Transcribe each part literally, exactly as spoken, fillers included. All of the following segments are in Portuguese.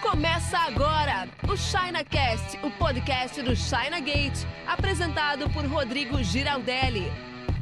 Começa agora o ChinaCast, o podcast do China Gate, apresentado por Rodrigo Giraldelli.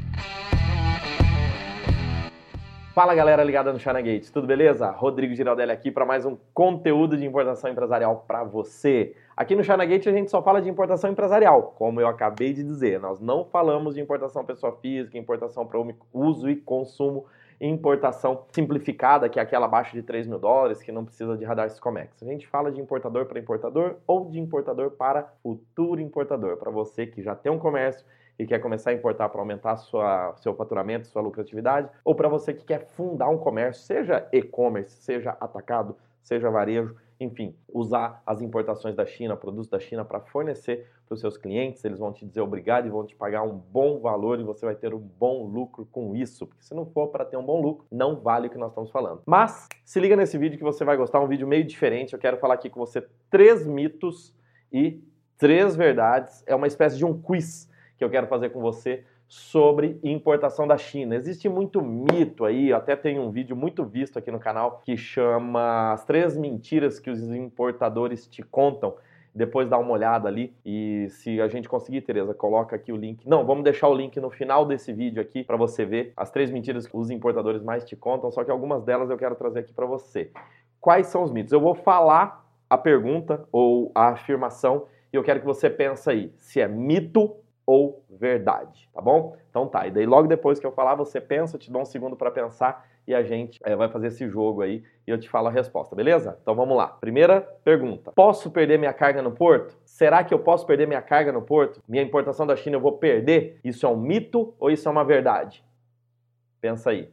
Fala galera ligada no China Gate, tudo beleza? Rodrigo Giraldelli aqui para mais um conteúdo de importação empresarial para você. Aqui no China Gate a gente só fala de importação empresarial, como eu acabei de dizer. Nós não falamos de importação pessoa física, importação para uso e consumo, importação simplificada, que é aquela abaixo de três mil dólares, que não precisa de radar Siscomex. A gente fala de importador para importador ou de importador para futuro importador, para você que já tem um comércio e quer começar a importar para aumentar sua, seu faturamento, sua lucratividade, ou para você que quer fundar um comércio, seja e-commerce, seja atacado, seja varejo, enfim, usar as importações da China, produtos da China para fornecer para os seus clientes. Eles vão te dizer obrigado e vão te pagar um bom valor e você vai ter um bom lucro com isso, porque se não for para ter um bom lucro, não vale o que nós estamos falando. Mas se liga nesse vídeo que você vai gostar, um vídeo meio diferente. Eu quero falar aqui com você três mitos e três verdades. É uma espécie de um quiz que eu quero fazer com você sobre importação da China. Existe muito mito aí, até tem um vídeo muito visto aqui no canal que chama As Três Mentiras que os Importadores Te Contam. Depois dá uma olhada ali e se a gente conseguir, Tereza, coloca aqui o link. Não, vamos deixar o link no final desse vídeo aqui para você ver as três mentiras que os importadores mais te contam, só que algumas delas eu quero trazer aqui para você. Quais são os mitos? Eu vou falar a pergunta ou a afirmação e eu quero que você pense aí se é mito ou verdade, tá bom? Então tá, e daí logo depois que eu falar, você pensa, eu te dou um segundo para pensar e a gente é, vai fazer esse jogo aí e eu te falo a resposta, beleza? Então vamos lá. Primeira pergunta. Posso perder minha carga no porto? Será que eu posso perder minha carga no porto? Minha importação da China eu vou perder? Isso é um mito ou isso é uma verdade? Pensa aí.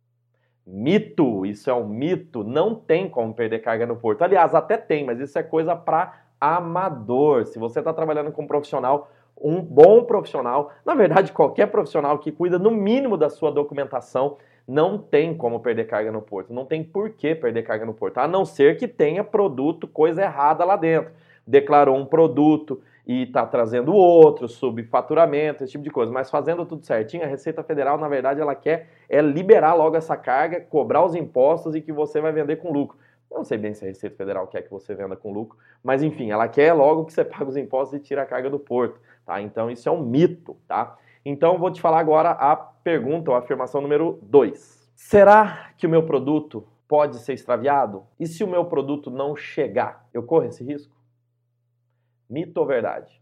Mito, isso é um mito. Não tem como perder carga no porto. Aliás, até tem, mas isso é coisa para amador. Se você está trabalhando com um profissional, um bom profissional, na verdade qualquer profissional que cuida no mínimo da sua documentação, não tem como perder carga no porto, não tem por que perder carga no porto, a não ser que tenha produto, coisa errada lá dentro. Declarou um produto e está trazendo outro, subfaturamento, esse tipo de coisa, mas fazendo tudo certinho, a Receita Federal, na verdade, ela quer é liberar logo essa carga, cobrar os impostos e que você vai vender com lucro. Eu não sei bem se a Receita Federal quer que você venda com lucro, mas enfim, ela quer logo que você pague os impostos e tire a carga do porto, tá? Então isso é um mito, tá? Então eu vou te falar agora a pergunta ou a afirmação número dois. Será que o meu produto pode ser extraviado? E se o meu produto não chegar, eu corro esse risco? Mito ou verdade?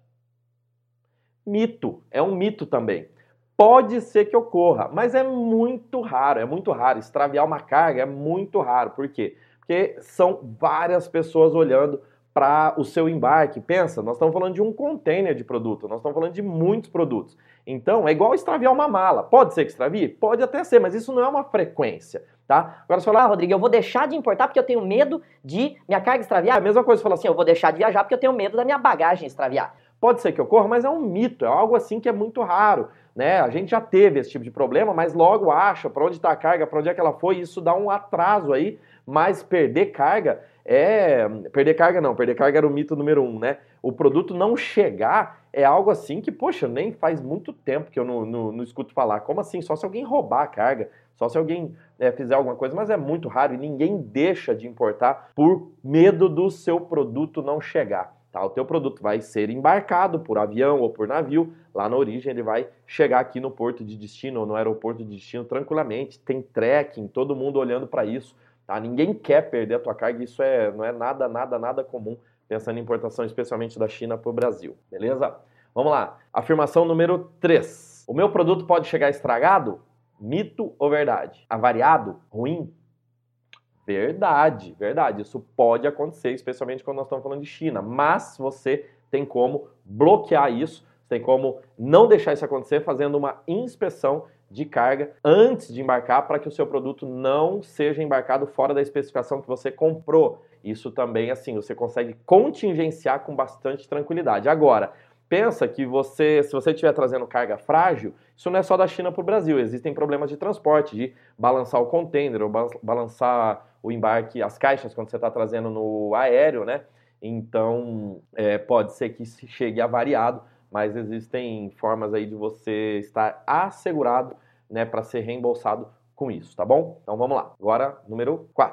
Mito, é um mito também. Pode ser que ocorra, mas é muito raro, é muito raro. Extraviar uma carga é muito raro. Por quê? Porque são várias pessoas olhando para o seu embarque. Pensa, nós estamos falando de um container de produto, nós estamos falando de muitos produtos. Então, é igual extraviar uma mala. Pode ser que extravie? Pode até ser, mas isso não é uma frequência, tá? Agora você fala, ah, Rodrigo, eu vou deixar de importar porque eu tenho medo de minha carga extraviar. É a mesma coisa, você fala assim, eu vou deixar de viajar porque eu tenho medo da minha bagagem extraviar. Pode ser que ocorra, mas é um mito, é algo assim que é muito raro, né? A gente já teve esse tipo de problema, mas logo acha para onde está a carga, para onde é que ela foi, e isso dá um atraso aí, mas perder carga é... Perder carga não, perder carga era o mito número um, né? O produto não chegar é algo assim que, poxa, nem faz muito tempo que eu não, não, não escuto falar. Como assim? Só se alguém roubar a carga, só se alguém é, fizer alguma coisa, mas é muito raro e ninguém deixa de importar por medo do seu produto não chegar. Tá? O teu produto vai ser embarcado por avião ou por navio, lá na origem ele vai chegar aqui no porto de destino ou no aeroporto de destino tranquilamente, tem tracking, todo mundo olhando para isso. Tá? Ninguém quer perder a tua carga, isso é, não é nada, nada, nada comum, pensando em importação, especialmente da China para o Brasil, beleza? Vamos lá, afirmação número três. O meu produto pode chegar estragado? Mito ou verdade? Avariado? Ruim? Verdade, verdade. Isso pode acontecer, especialmente quando nós estamos falando de China, mas você tem como bloquear isso, tem como não deixar isso acontecer fazendo uma inspeção de carga antes de embarcar para que o seu produto não seja embarcado fora da especificação que você comprou. Isso também, assim, você consegue contingenciar com bastante tranquilidade. Agora, pensa que você, se você estiver trazendo carga frágil, isso não é só da China para o Brasil, existem problemas de transporte, de balançar o container, ou balançar o embarque, as caixas quando você está trazendo no aéreo, né? Então, é, pode ser que chegue avariado, mas existem formas aí de você estar assegurado, né, para ser reembolsado com isso, tá bom? Então vamos lá. Agora, número quatro.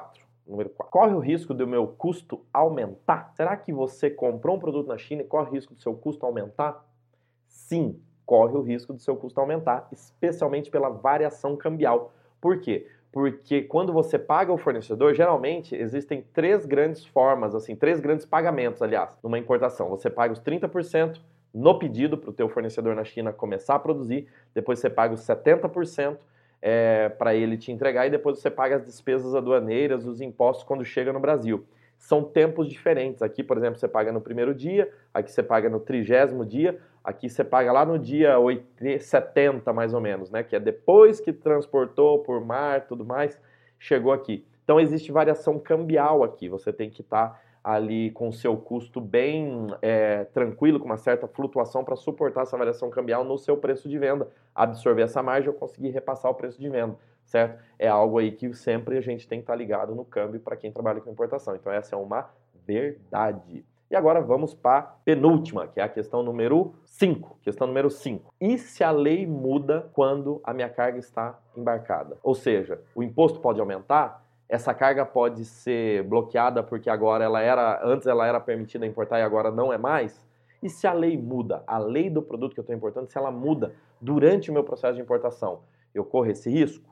Número quatro. Corre o risco do meu custo aumentar? Será que você comprou um produto na China e corre o risco do seu custo aumentar? Sim, corre o risco do seu custo aumentar, especialmente pela variação cambial. Por quê? Porque quando você paga o fornecedor, geralmente existem três grandes formas, assim, três grandes pagamentos, aliás, numa importação. Você paga os trinta por cento no pedido para o teu fornecedor na China começar a produzir, depois você paga os setenta por cento é, para ele te entregar e depois você paga as despesas aduaneiras, os impostos quando chega no Brasil. São tempos diferentes. Aqui, por exemplo, você paga no primeiro dia, aqui você paga no trigésimo dia, aqui você paga lá no dia setenta, mais ou menos, né? Que é depois que transportou por mar e tudo mais, chegou aqui. Então, existe variação cambial aqui. Você tem que estar ali com o seu custo bem é, tranquilo, com uma certa flutuação para suportar essa variação cambial no seu preço de venda, absorver essa margem ou conseguir repassar o preço de venda, certo? É algo aí que sempre a gente tem que estar ligado no câmbio para quem trabalha com importação. Então, essa é uma verdade. E agora vamos para a penúltima, que é a questão número cinco. Questão número cinco. E se a lei muda quando a minha carga está embarcada? Ou seja, o imposto pode aumentar? Essa carga pode ser bloqueada porque agora ela era, antes ela era permitida importar e agora não é mais? E se a lei muda, a lei do produto que eu estou importando, se ela muda durante o meu processo de importação, eu corro esse risco?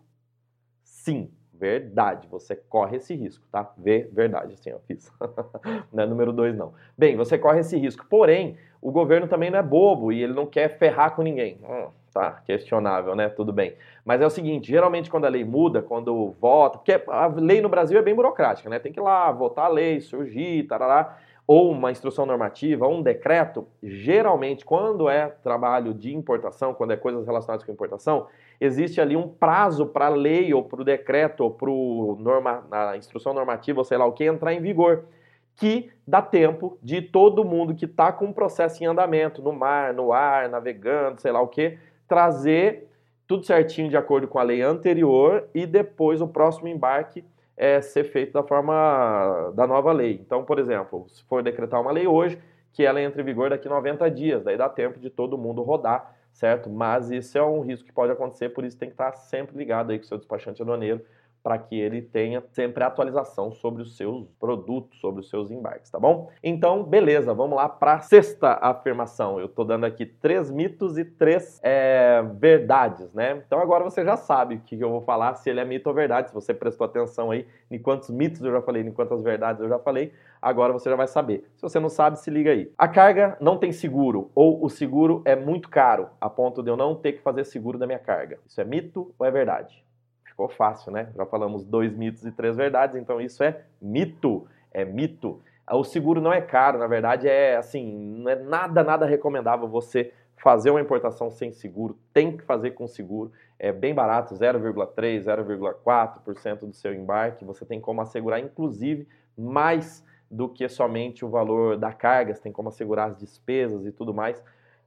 Sim. Verdade, você corre esse risco, tá? Vê, verdade, assim, eu fiz. Não é número dois, não. Bem, você corre esse risco, porém, o governo também não é bobo e ele não quer ferrar com ninguém. Hum, tá, questionável, né? Tudo bem. Mas é o seguinte, geralmente quando a lei muda, quando vota, porque a lei no Brasil é bem burocrática, né? Tem que ir lá, votar a lei, surgir, tarará, ou uma instrução normativa, ou um decreto. Geralmente, quando é trabalho de importação, quando é coisas relacionadas com importação, existe ali um prazo para a lei, ou para o decreto, ou para norma, a instrução normativa, ou sei lá o que, entrar em vigor, que dá tempo de todo mundo que está com um processo em andamento, no mar, no ar, navegando, sei lá o que, trazer tudo certinho de acordo com a lei anterior e depois o próximo embarque é ser feito da forma da nova lei. Então, por exemplo, se for decretar uma lei hoje, que ela entre em vigor daqui a noventa dias, daí dá tempo de todo mundo rodar, certo? Mas isso é um risco que pode acontecer, por isso tem que estar sempre ligado aí com o seu despachante aduaneiro para que ele tenha sempre atualização sobre os seus produtos, sobre os seus embarques, tá bom? Então, beleza, vamos lá para a sexta afirmação. Eu tô dando aqui três mitos e três é, verdades, né? Então agora você já sabe o que eu vou falar, se ele é mito ou verdade, se você prestou atenção aí em quantos mitos eu já falei, em quantas verdades eu já falei, agora você já vai saber. Se você não sabe, se liga aí. A carga não tem seguro, ou o seguro é muito caro, a ponto de eu não ter que fazer seguro da minha carga. Isso é mito ou é verdade? Ficou fácil, né? Já falamos dois mitos e três verdades, então isso é mito, é mito. O seguro não é caro, na verdade é assim, não é nada, nada recomendável você fazer uma importação sem seguro, tem que fazer com seguro, é bem barato, zero vírgula três, zero vírgula quatro por cento do seu embarque, você tem como assegurar, inclusive, mais do que somente o valor da carga, você tem como assegurar as despesas e tudo mais,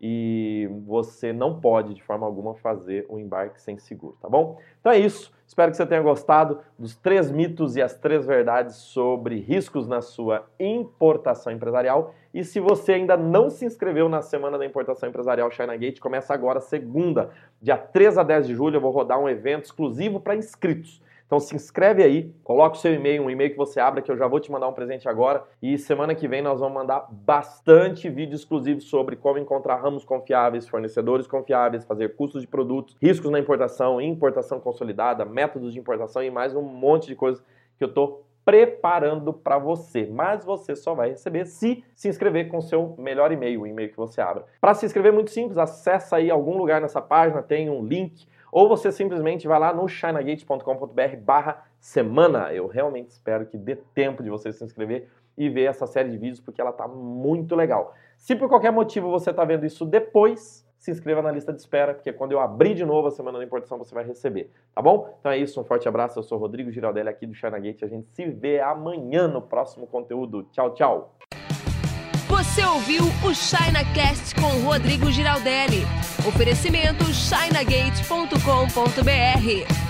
e você não pode, de forma alguma, fazer o embarque sem seguro, tá bom? Então é isso, espero que você tenha gostado dos três mitos e as três verdades sobre riscos na sua importação empresarial. E se você ainda não se inscreveu na Semana da Importação Empresarial China Gate, começa agora, segunda, dia três a dez de julho, eu vou rodar um evento exclusivo para inscritos. Então se inscreve aí, coloca o seu e-mail, um e-mail que você abra, que eu já vou te mandar um presente agora. E semana que vem nós vamos mandar bastante vídeo exclusivo sobre como encontrar ramos confiáveis, fornecedores confiáveis, fazer custos de produtos, riscos na importação, importação consolidada, métodos de importação e mais um monte de coisas que eu tô preparando para você. Mas você só vai receber se se inscrever com o seu melhor e-mail, o e-mail que você abra. Para se inscrever é muito simples, acessa aí algum lugar nessa página, tem um link, ou você simplesmente vai lá no chinagate ponto com ponto br barra semana. Eu realmente espero que dê tempo de você se inscrever e ver essa série de vídeos, porque ela tá muito legal. Se por qualquer motivo você tá vendo isso depois, se inscreva na lista de espera, porque quando eu abrir de novo a Semana da Importação, você vai receber, tá bom? Então é isso, um forte abraço, eu sou o Rodrigo Giraldelli aqui do Chinagate, a gente se vê amanhã no próximo conteúdo. Tchau, tchau! Você ouviu o ChinaCast com Rodrigo Giraldelli. Oferecimento chinagate ponto com ponto br.